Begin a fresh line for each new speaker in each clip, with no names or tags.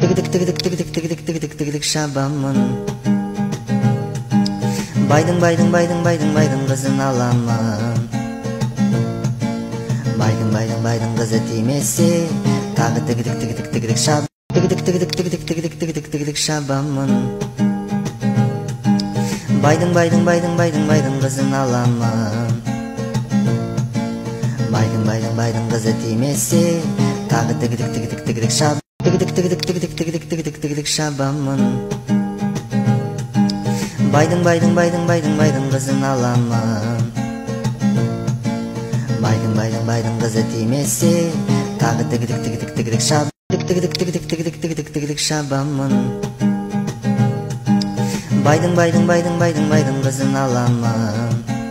тыгыдык шабамын. Байдың қызын аламын. Байдың қызы тимесе, тағы тыгыдык шабамын. Тыгыдык шабамын. Байдың қызын аламын. Байдың қызы тимесе, тағы тыгыдык шабамын. Тыгыдык шабамын. Байдың қызын аламын. Байдың қызы тимесе, тағы тыгыдык шабамын. Тыгыдык шабамын. Байдың қызын аламын.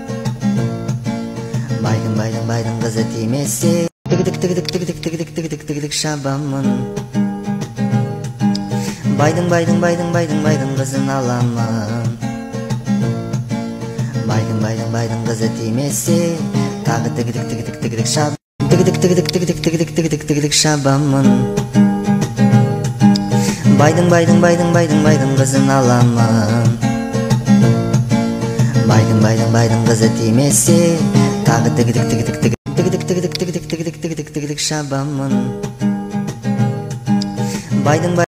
Байдың қызы тимесе, тыгыдык шабамын. Байдың қызын аламын. Байдың қызы тимесе, тағы тыгыдык шабамын. Тыгыдык шабамын. Байдың қызын аламын. Байдың қызы тимесе, тағы тыгыдык шабамын.